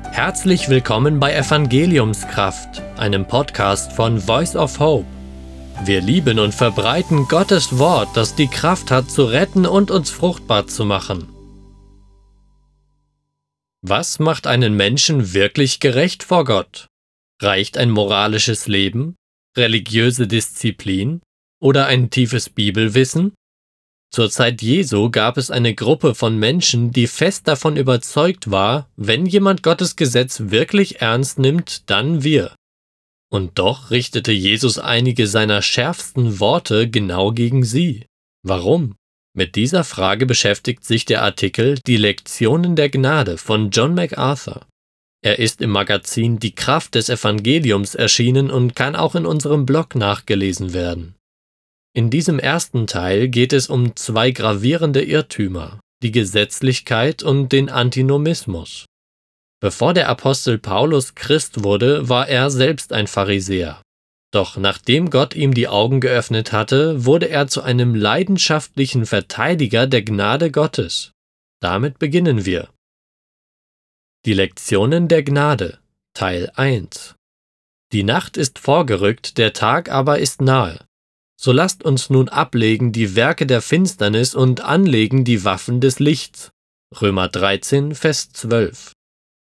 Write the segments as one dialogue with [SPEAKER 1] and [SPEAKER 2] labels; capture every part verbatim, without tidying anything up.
[SPEAKER 1] Herzlich willkommen bei Evangeliumskraft, einem Podcast von Voice of Hope. Wir lieben und verbreiten Gottes Wort, das die Kraft hat, zu retten und uns fruchtbar zu machen. Was macht einen Menschen wirklich gerecht vor Gott? Reicht ein moralisches Leben, religiöse Disziplin oder ein tiefes Bibelwissen? Zur Zeit Jesu gab es eine Gruppe von Menschen, die fest davon überzeugt war, wenn jemand Gottes Gesetz wirklich ernst nimmt, dann wir. Und doch richtete Jesus einige seiner schärfsten Worte genau gegen sie. Warum? Mit dieser Frage beschäftigt sich der Artikel Die Lektionen der Gnade von John MacArthur. Er ist im Magazin Die Kraft des Evangeliums erschienen und kann auch in unserem Blog nachgelesen werden. In diesem ersten Teil geht es um zwei gravierende Irrtümer, die Gesetzlichkeit und den Antinomismus. Bevor der Apostel Paulus Christ wurde, war er selbst ein Pharisäer. Doch nachdem Gott ihm die Augen geöffnet hatte, wurde er zu einem leidenschaftlichen Verteidiger der Gnade Gottes. Damit beginnen wir. Die Lektionen der Gnade, Teil eins. Die Nacht ist vorgerückt, der Tag aber ist nahe. So lasst uns nun ablegen die Werke der Finsternis und anlegen die Waffen des Lichts. Römer dreizehn, Vers zwölf.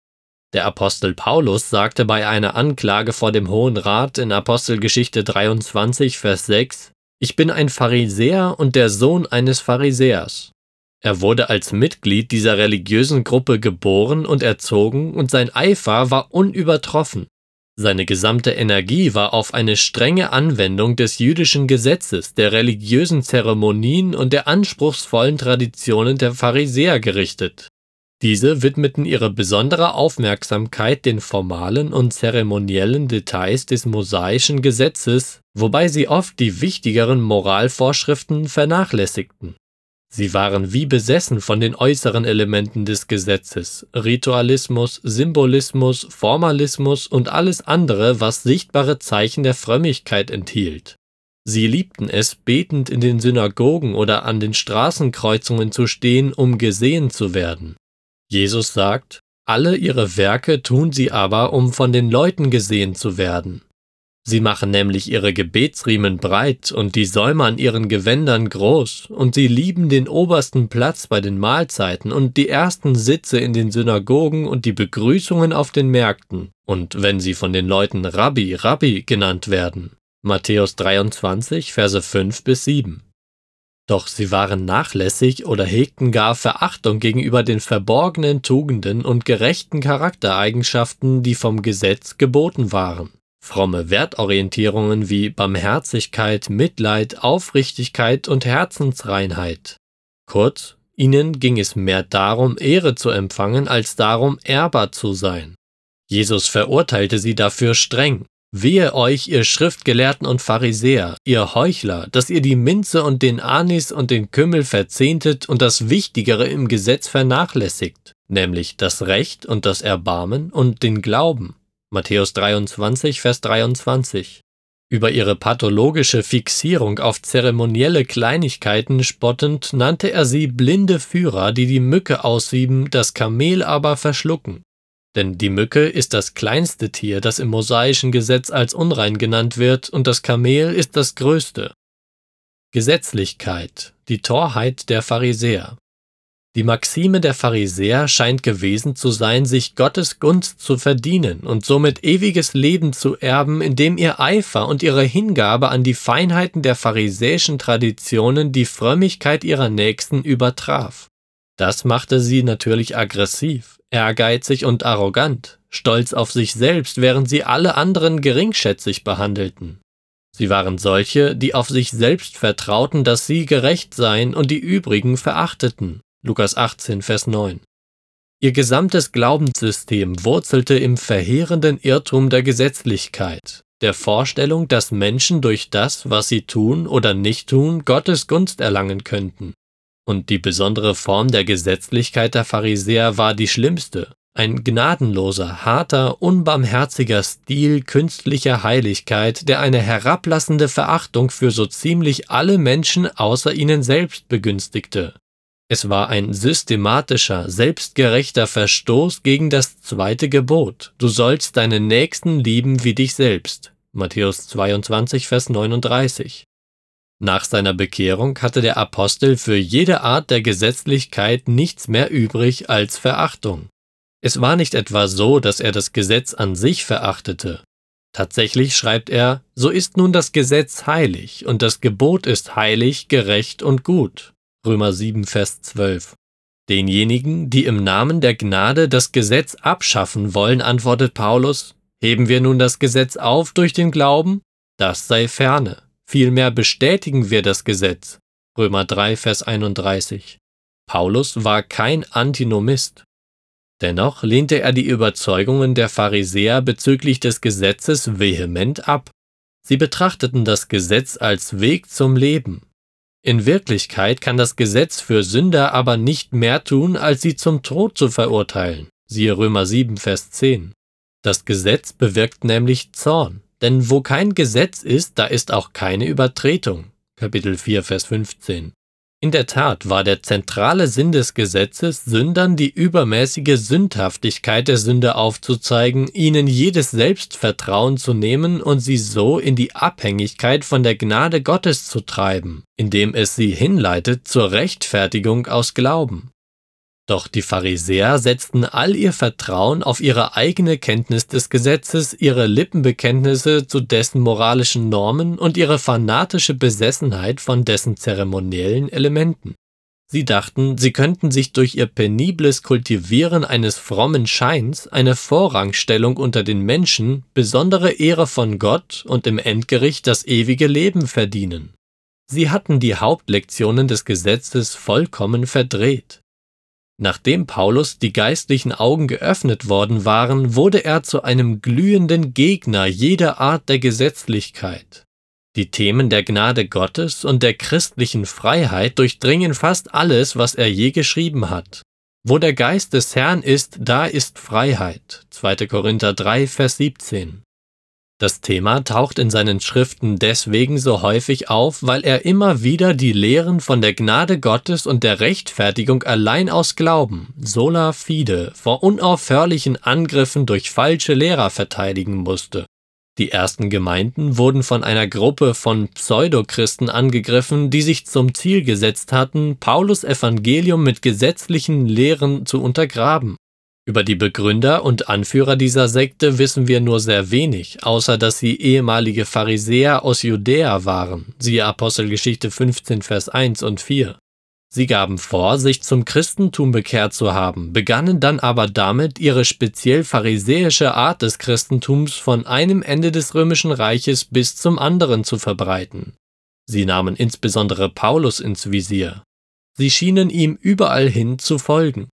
[SPEAKER 1] Der Apostel Paulus sagte bei einer Anklage vor dem Hohen Rat in Apostelgeschichte dreiundzwanzig, Vers sechs: Ich bin ein Pharisäer und der Sohn eines Pharisäers. Er wurde als Mitglied dieser religiösen Gruppe geboren und erzogen und sein Eifer war unübertroffen. Seine gesamte Energie war auf eine strenge Anwendung des jüdischen Gesetzes, der religiösen Zeremonien und der anspruchsvollen Traditionen der Pharisäer gerichtet. Diese widmeten ihre besondere Aufmerksamkeit den formalen und zeremoniellen Details des mosaischen Gesetzes, wobei sie oft die wichtigeren Moralvorschriften vernachlässigten. Sie waren wie besessen von den äußeren Elementen des Gesetzes, Ritualismus, Symbolismus, Formalismus und alles andere, was sichtbare Zeichen der Frömmigkeit enthielt. Sie liebten es, betend in den Synagogen oder an den Straßenkreuzungen zu stehen, um gesehen zu werden. Jesus sagt: Alle ihre Werke tun sie aber, um von den Leuten gesehen zu werden. Sie machen nämlich ihre Gebetsriemen breit und die Säume an ihren Gewändern groß, und sie lieben den obersten Platz bei den Mahlzeiten und die ersten Sitze in den Synagogen und die Begrüßungen auf den Märkten, und wenn sie von den Leuten Rabbi, Rabbi genannt werden. Matthäus dreiundzwanzig, Verse fünf bis sieben. Doch sie waren nachlässig oder hegten gar Verachtung gegenüber den verborgenen Tugenden und gerechten Charaktereigenschaften, die vom Gesetz geboten waren. Fromme Wertorientierungen wie Barmherzigkeit, Mitleid, Aufrichtigkeit und Herzensreinheit. Kurz, ihnen ging es mehr darum, Ehre zu empfangen, als darum, ehrbar zu sein. Jesus verurteilte sie dafür streng. Wehe euch, ihr Schriftgelehrten und Pharisäer, ihr Heuchler, dass ihr die Minze und den Anis und den Kümmel verzehntet und das Wichtigere im Gesetz vernachlässigt, nämlich das Recht und das Erbarmen und den Glauben. Matthäus dreiundzwanzig, Vers dreiundzwanzig. Über ihre pathologische Fixierung auf zeremonielle Kleinigkeiten spottend nannte er sie blinde Führer, die die Mücke aussieben, das Kamel aber verschlucken. Denn die Mücke ist das kleinste Tier, das im mosaischen Gesetz als unrein genannt wird, und das Kamel ist das größte. Gesetzlichkeit, die Torheit der Pharisäer. Die Maxime der Pharisäer scheint gewesen zu sein, sich Gottes Gunst zu verdienen und somit ewiges Leben zu erben, indem ihr Eifer und ihre Hingabe an die Feinheiten der pharisäischen Traditionen die Frömmigkeit ihrer Nächsten übertraf. Das machte sie natürlich aggressiv, ehrgeizig und arrogant, stolz auf sich selbst, während sie alle anderen geringschätzig behandelten. Sie waren solche, die auf sich selbst vertrauten, dass sie gerecht seien und die übrigen verachteten. Lukas achtzehn, Vers neun. Ihr gesamtes Glaubenssystem wurzelte im verheerenden Irrtum der Gesetzlichkeit, der Vorstellung, dass Menschen durch das, was sie tun oder nicht tun, Gottes Gunst erlangen könnten. Und die besondere Form der Gesetzlichkeit der Pharisäer war die schlimmste, ein gnadenloser, harter, unbarmherziger Stil künstlicher Heiligkeit, der eine herablassende Verachtung für so ziemlich alle Menschen außer ihnen selbst begünstigte. Es war ein systematischer, selbstgerechter Verstoß gegen das zweite Gebot: Du sollst deinen Nächsten lieben wie dich selbst. Matthäus zweiundzwanzig, Vers neununddreißig. Nach seiner Bekehrung hatte der Apostel für jede Art der Gesetzlichkeit nichts mehr übrig als Verachtung. Es war nicht etwa so, dass er das Gesetz an sich verachtete. Tatsächlich schreibt er: So ist nun das Gesetz heilig, und das Gebot ist heilig, gerecht und gut. Römer sieben, Vers zwölf. Denjenigen, die im Namen der Gnade das Gesetz abschaffen wollen, antwortet Paulus: Heben wir nun das Gesetz auf durch den Glauben? Das sei ferne. Vielmehr bestätigen wir das Gesetz. Römer drei, Vers einunddreißig. Paulus war kein Antinomist. Dennoch lehnte er die Überzeugungen der Pharisäer bezüglich des Gesetzes vehement ab. Sie betrachteten das Gesetz als Weg zum Leben. In Wirklichkeit kann das Gesetz für Sünder aber nicht mehr tun, als sie zum Tod zu verurteilen. Siehe Römer sieben, Vers zehn. Das Gesetz bewirkt nämlich Zorn. Denn wo kein Gesetz ist, da ist auch keine Übertretung. Kapitel vier, Vers fünfzehn. In der Tat war der zentrale Sinn des Gesetzes, Sündern die übermäßige Sündhaftigkeit der Sünde aufzuzeigen, ihnen jedes Selbstvertrauen zu nehmen und sie so in die Abhängigkeit von der Gnade Gottes zu treiben, indem es sie hinleitet zur Rechtfertigung aus Glauben. Doch die Pharisäer setzten all ihr Vertrauen auf ihre eigene Kenntnis des Gesetzes, ihre Lippenbekenntnisse zu dessen moralischen Normen und ihre fanatische Besessenheit von dessen zeremoniellen Elementen. Sie dachten, sie könnten sich durch ihr penibles Kultivieren eines frommen Scheins eine Vorrangstellung unter den Menschen, besondere Ehre von Gott und im Endgericht das ewige Leben verdienen. Sie hatten die Hauptlektionen des Gesetzes vollkommen verdreht. Nachdem Paulus die geistlichen Augen geöffnet worden waren, wurde er zu einem glühenden Gegner jeder Art der Gesetzlichkeit. Die Themen der Gnade Gottes und der christlichen Freiheit durchdringen fast alles, was er je geschrieben hat. Wo der Geist des Herrn ist, da ist Freiheit. zweiter Korinther drei, Vers siebzehn. Das Thema taucht in seinen Schriften deswegen so häufig auf, weil er immer wieder die Lehren von der Gnade Gottes und der Rechtfertigung allein aus Glauben, sola fide, vor unaufhörlichen Angriffen durch falsche Lehrer verteidigen musste. Die ersten Gemeinden wurden von einer Gruppe von Pseudochristen angegriffen, die sich zum Ziel gesetzt hatten, Paulus' Evangelium mit gesetzlichen Lehren zu untergraben. Über die Begründer und Anführer dieser Sekte wissen wir nur sehr wenig, außer dass sie ehemalige Pharisäer aus Judäa waren, siehe Apostelgeschichte fünfzehn, Vers eins und vier. Sie gaben vor, sich zum Christentum bekehrt zu haben, begannen dann aber damit, ihre speziell pharisäische Art des Christentums von einem Ende des Römischen Reiches bis zum anderen zu verbreiten. Sie nahmen insbesondere Paulus ins Visier. Sie schienen ihm überall hin zu folgen.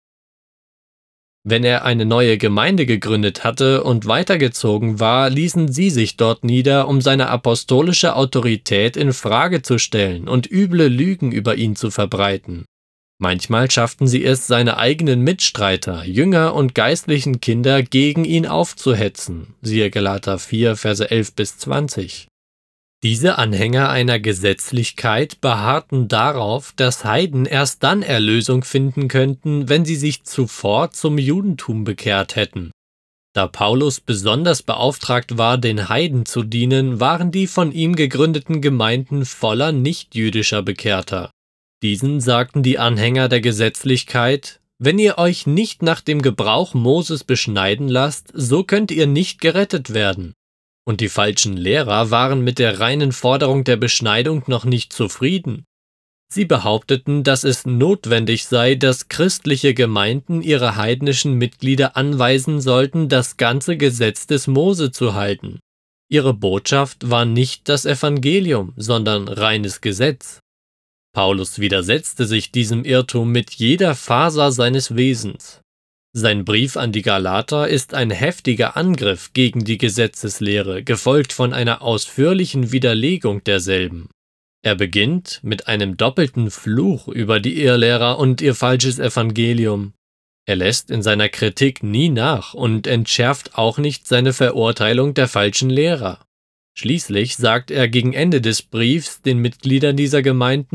[SPEAKER 1] Wenn er eine neue Gemeinde gegründet hatte und weitergezogen war, ließen sie sich dort nieder, um seine apostolische Autorität in Frage zu stellen und üble Lügen über ihn zu verbreiten. Manchmal schafften sie es, seine eigenen Mitstreiter, Jünger und geistlichen Kinder gegen ihn aufzuhetzen, siehe Galater vier, Verse elf bis zwanzig. Diese Anhänger einer Gesetzlichkeit beharrten darauf, dass Heiden erst dann Erlösung finden könnten, wenn sie sich zuvor zum Judentum bekehrt hätten. Da Paulus besonders beauftragt war, den Heiden zu dienen, waren die von ihm gegründeten Gemeinden voller nichtjüdischer Bekehrter. Diesen sagten die Anhänger der Gesetzlichkeit: Wenn ihr euch nicht nach dem Gebrauch Moses beschneiden lasst, so könnt ihr nicht gerettet werden. Und die falschen Lehrer waren mit der reinen Forderung der Beschneidung noch nicht zufrieden. Sie behaupteten, dass es notwendig sei, dass christliche Gemeinden ihre heidnischen Mitglieder anweisen sollten, das ganze Gesetz des Mose zu halten. Ihre Botschaft war nicht das Evangelium, sondern reines Gesetz. Paulus widersetzte sich diesem Irrtum mit jeder Faser seines Wesens. Sein Brief an die Galater ist ein heftiger Angriff gegen die Gesetzeslehre, gefolgt von einer ausführlichen Widerlegung derselben. Er beginnt mit einem doppelten Fluch über die Irrlehrer und ihr falsches Evangelium. Er lässt in seiner Kritik nie nach und entschärft auch nicht seine Verurteilung der falschen Lehrer. Schließlich sagt er gegen Ende des Briefs den Mitgliedern dieser Gemeinden: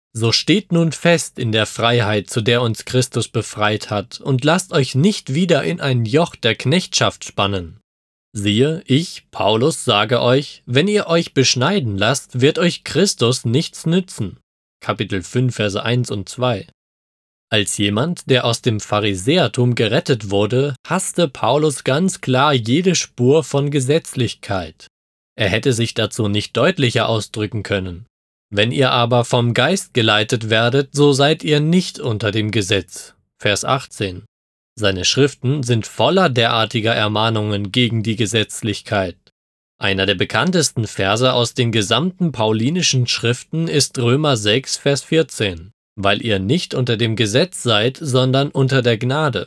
[SPEAKER 1] So steht nun fest in der Freiheit, zu der uns Christus befreit hat, und lasst euch nicht wieder in ein Joch der Knechtschaft spannen. Siehe, ich, Paulus, sage euch, wenn ihr euch beschneiden lasst, wird euch Christus nichts nützen. Kapitel fünf, Verse eins und zwei. Als jemand, der aus dem Pharisäertum gerettet wurde, hasste Paulus ganz klar jede Spur von Gesetzlichkeit. Er hätte sich dazu nicht deutlicher ausdrücken können. Wenn ihr aber vom Geist geleitet werdet, so seid ihr nicht unter dem Gesetz. Vers achtzehn. Seine Schriften sind voller derartiger Ermahnungen gegen die Gesetzlichkeit. Einer der bekanntesten Verse aus den gesamten paulinischen Schriften ist Römer sechs, Vers vierzehn. Weil ihr nicht unter dem Gesetz seid, sondern unter der Gnade.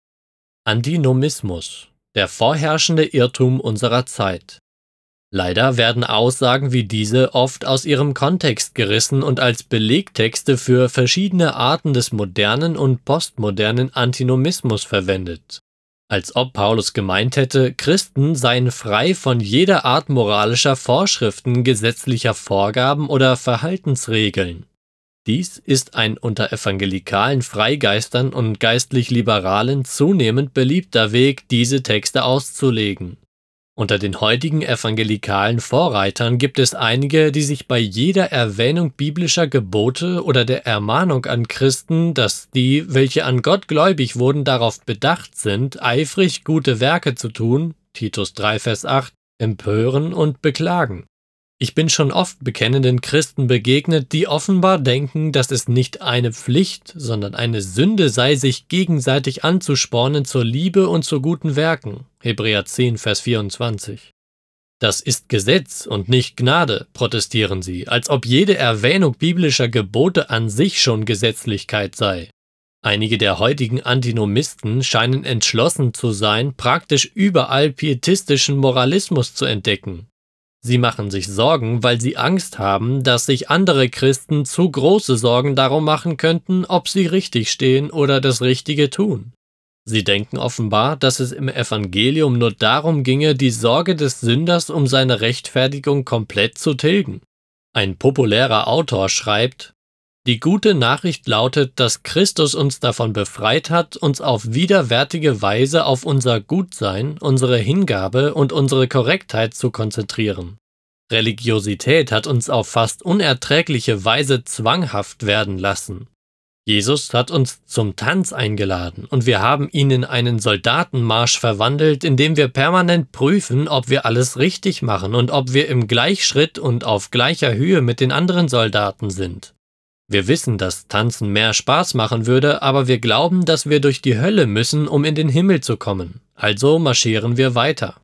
[SPEAKER 1] Antinomismus, der vorherrschende Irrtum unserer Zeit. Leider werden Aussagen wie diese oft aus ihrem Kontext gerissen und als Belegtexte für verschiedene Arten des modernen und postmodernen Antinomismus verwendet. Als ob Paulus gemeint hätte, Christen seien frei von jeder Art moralischer Vorschriften, gesetzlicher Vorgaben oder Verhaltensregeln. Dies ist ein unter evangelikalen Freigeistern und geistlich Liberalen zunehmend beliebter Weg, diese Texte auszulegen. Unter den heutigen evangelikalen Vorreitern gibt es einige, die sich bei jeder Erwähnung biblischer Gebote oder der Ermahnung an Christen, dass die, welche an Gott gläubig wurden, darauf bedacht sind, eifrig gute Werke zu tun, Titus drei, Vers acht, empören und beklagen. Ich bin schon oft bekennenden Christen begegnet, die offenbar denken, dass es nicht eine Pflicht, sondern eine Sünde sei, sich gegenseitig anzuspornen zur Liebe und zu guten Werken. Hebräer zehn, Vers vierundzwanzig. Das ist Gesetz und nicht Gnade, protestieren sie, als ob jede Erwähnung biblischer Gebote an sich schon Gesetzlichkeit sei. Einige der heutigen Antinomisten scheinen entschlossen zu sein, praktisch überall pietistischen Moralismus zu entdecken. Sie machen sich Sorgen, weil sie Angst haben, dass sich andere Christen zu große Sorgen darum machen könnten, ob sie richtig stehen oder das Richtige tun. Sie denken offenbar, dass es im Evangelium nur darum ginge, die Sorge des Sünders um seine Rechtfertigung komplett zu tilgen. Ein populärer Autor schreibt: Die gute Nachricht lautet, dass Christus uns davon befreit hat, uns auf widerwärtige Weise auf unser Gutsein, unsere Hingabe und unsere Korrektheit zu konzentrieren. Religiosität hat uns auf fast unerträgliche Weise zwanghaft werden lassen. Jesus hat uns zum Tanz eingeladen und wir haben ihn in einen Soldatenmarsch verwandelt, indem wir permanent prüfen, ob wir alles richtig machen und ob wir im Gleichschritt und auf gleicher Höhe mit den anderen Soldaten sind. Wir wissen, dass Tanzen mehr Spaß machen würde, aber wir glauben, dass wir durch die Hölle müssen, um in den Himmel zu kommen. Also marschieren wir weiter.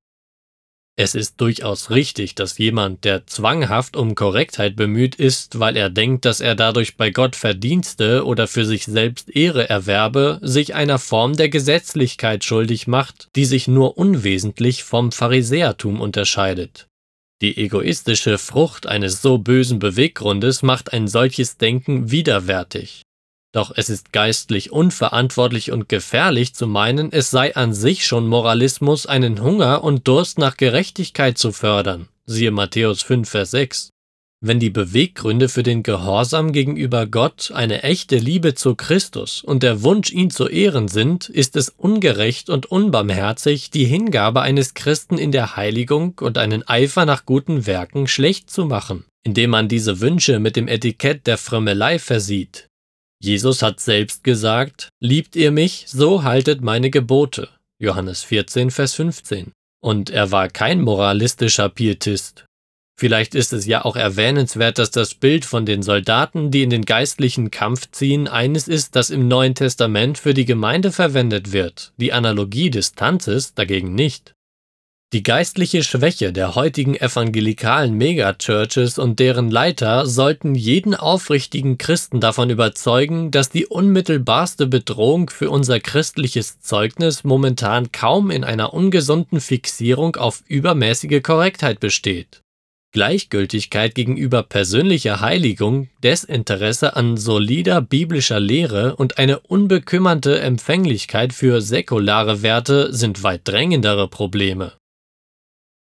[SPEAKER 1] Es ist durchaus richtig, dass jemand, der zwanghaft um Korrektheit bemüht ist, weil er denkt, dass er dadurch bei Gott Verdienste oder für sich selbst Ehre erwerbe, sich einer Form der Gesetzlichkeit schuldig macht, die sich nur unwesentlich vom Pharisäertum unterscheidet. Die egoistische Frucht eines so bösen Beweggrundes macht ein solches Denken widerwärtig. Doch es ist geistlich unverantwortlich und gefährlich zu meinen, es sei an sich schon Moralismus, einen Hunger und Durst nach Gerechtigkeit zu fördern. Siehe Matthäus fünf, Vers sechs. Wenn die Beweggründe für den Gehorsam gegenüber Gott eine echte Liebe zu Christus und der Wunsch, ihn zu ehren sind, ist es ungerecht und unbarmherzig, die Hingabe eines Christen in der Heiligung und einen Eifer nach guten Werken schlecht zu machen, indem man diese Wünsche mit dem Etikett der Frömmelei versieht. Jesus hat selbst gesagt: Liebt ihr mich, so haltet meine Gebote. Johannes vierzehn, Vers fünfzehn. Und er war kein moralistischer Pietist. Vielleicht ist es ja auch erwähnenswert, dass das Bild von den Soldaten, die in den geistlichen Kampf ziehen, eines ist, das im Neuen Testament für die Gemeinde verwendet wird, die Analogie des Tanzes dagegen nicht. Die geistliche Schwäche der heutigen evangelikalen Megachurches und deren Leiter sollten jeden aufrichtigen Christen davon überzeugen, dass die unmittelbarste Bedrohung für unser christliches Zeugnis momentan kaum in einer ungesunden Fixierung auf übermäßige Korrektheit besteht. Gleichgültigkeit gegenüber persönlicher Heiligung, Desinteresse an solider biblischer Lehre und eine unbekümmerte Empfänglichkeit für säkulare Werte sind weit drängendere Probleme.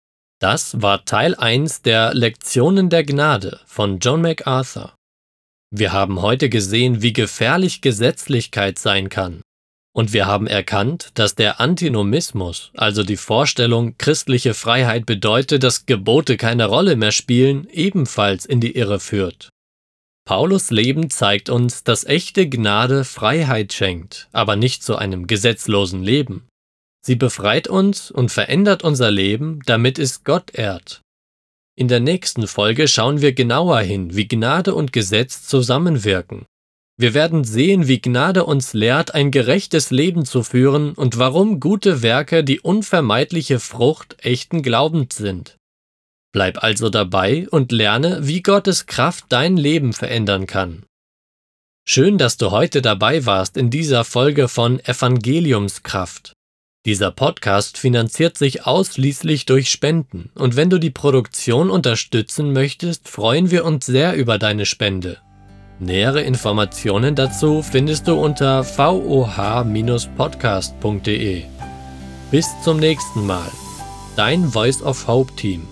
[SPEAKER 1] Das war Teil eins der Lektionen der Gnade von John MacArthur. Wir haben heute gesehen, wie gefährlich Gesetzlichkeit sein kann. Und wir haben erkannt, dass der Antinomismus, also die Vorstellung, christliche Freiheit bedeute, dass Gebote keine Rolle mehr spielen, ebenfalls in die Irre führt. Paulus' Leben zeigt uns, dass echte Gnade Freiheit schenkt, aber nicht zu einem gesetzlosen Leben. Sie befreit uns und verändert unser Leben, damit es Gott ehrt. In der nächsten Folge schauen wir genauer hin, wie Gnade und Gesetz zusammenwirken. Wir werden sehen, wie Gnade uns lehrt, ein gerechtes Leben zu führen und warum gute Werke die unvermeidliche Frucht echten Glaubens sind. Bleib also dabei und lerne, wie Gottes Kraft dein Leben verändern kann. Schön, dass du heute dabei warst in dieser Folge von Evangeliumskraft. Dieser Podcast finanziert sich ausschließlich durch Spenden und wenn du die Produktion unterstützen möchtest, freuen wir uns sehr über deine Spende. Nähere Informationen dazu findest du unter v o h Bindestrich podcast punkt d e. Bis zum nächsten Mal. Dein Voice of Hope Team.